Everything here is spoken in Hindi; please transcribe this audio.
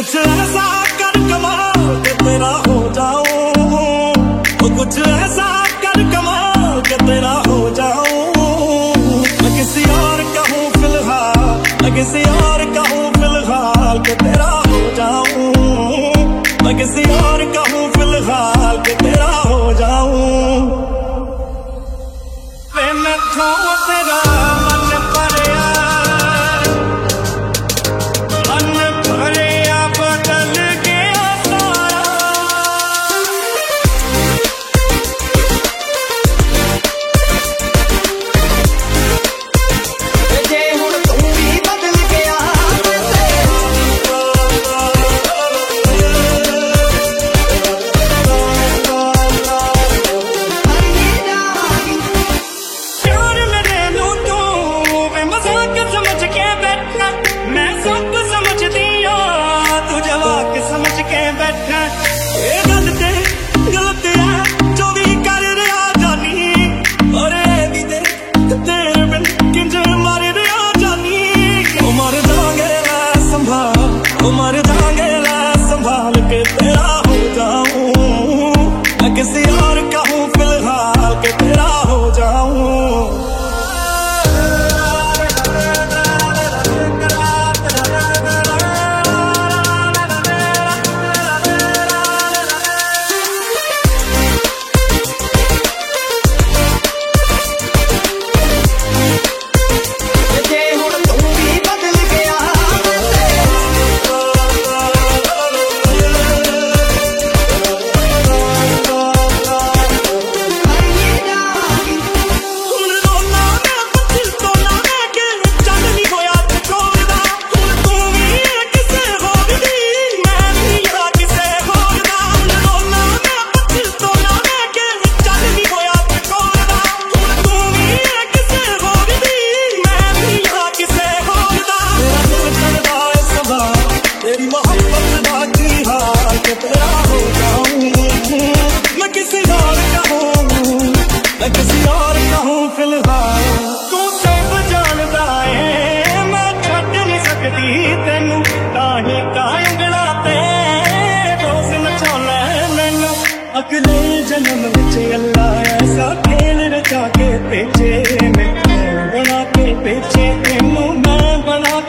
कुछ ऐसा कर कमाल के तेरा हो जाऊं, कुछ ऐसा कर कमाल के तेरा हो जाऊं। मैं किसी और का हूँ फिलहाल, मैं किसी और का हूँ फिलहाल के तेरा हो जाऊं। मैं किसी और का हूँ फिलहाल के तेरा हो जाऊं। वे मैं तो तेरा मन भरिया, मन भरिया बदल गया सारा। जे हुण तू भी बदल गया प्यार मेरे नू तू वे मजाक समझ के बैठा, मैं सब समझ दिया तू जवाक समझ के बैठा। ये गलत है जो भी कर रहा जानी, और ये भी दे तेरे बिन किंज मर रहा जानी। ओ मर जाएंगे ला संभाल, ओ मर जाएंगे ला संभाल के तेरा हो जाऊं। मैं किसी और का हूँ फिलहाल के तेरा हो जाऊं। जे हुण तू भी बदल गया ਹੁਣ ਰੋਣਾ ਮੈਂ ਪਛਤਾਉਣਾ ਮੈਂ ਕਿ ਚੱਲ ਨਹੀਂ ਹੋਇਆ ਤੇ ਕੋਲਦਾ। ਹੁਣ ਤੂੰ ਵੀ ਕਿਸੇ ਹੋਰ ਦੀ, ਮੈਂ ਵੀ ਆ ਕਿਸੇ ਹੋਰ ਦਾ। ਹੁਣ ਰੋਣਾ ਮੈਂ ਪਛਤਾਉਣਾ ਮੈਂ ਕਿ ਚੱਲ ਨਹੀਂ ਹੋਇਆ ਤੇ ਕੋਲਦਾ। ਹੁਣ ਤੂੰ ਵੀ ਕਿਸੇ ਹੋਰ ਦੀ, ਮੈਂ ਵੀ ਆ ਕਿਸੇ ਹੋਰ ਦਾ। ਤੇਰਾ ਦਿਲ ਕਰਦਾ ਏ ਸਵਾਲ, तेरी मोहब्बत का की हाल के तेरा हो जाऊं। मैं किसी और का हूँ, मैं किसी और का हूँ फिलहाल। तू सब जानदा है मैं छड्ड नहीं सकती तेनू, ताही कांगड़ा ते रोज नचाउणा मैनू। अगले जन्म विच अल्लाह ऐसा खेल रचा के भेजे, मैं बना के भेजे तेनू, मैं बना